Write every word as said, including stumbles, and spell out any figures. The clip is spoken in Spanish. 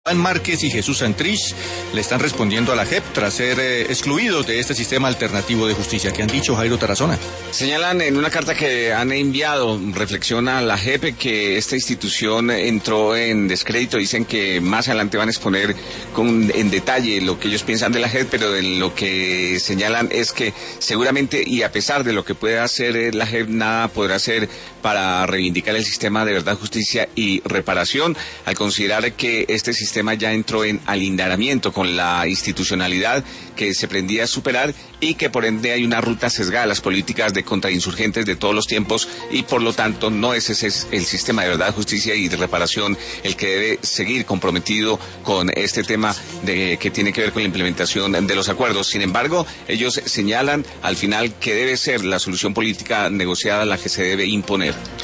Márquez y Jesús Santrich le están respondiendo a la J E P tras ser eh, excluidos de este sistema alternativo de justicia. ¿Qué han dicho, Jairo Tarazona? Señalan en una carta que han enviado, reflexiona la J E P que esta institución entró en descrédito. Dicen que más adelante van a exponer con, en detalle lo que ellos piensan de la J E P, pero de lo que señalan es que seguramente, y a pesar de lo que pueda hacer la J E P, nada podrá hacer para reivindicar el sistema de verdad, justicia y reparación, al considerar que este sistema ya entró en alindaramiento con la institucionalidad que se pretendía superar y que por ende hay una ruta sesgada a las políticas de contrainsurgentes de todos los tiempos y por lo tanto no es ese es el sistema de verdad, justicia y de reparación el que debe seguir comprometido con este tema de que tiene que ver con la implementación de los acuerdos. Sin embargo, ellos señalan al final que debe ser la solución política negociada la que se debe imponer.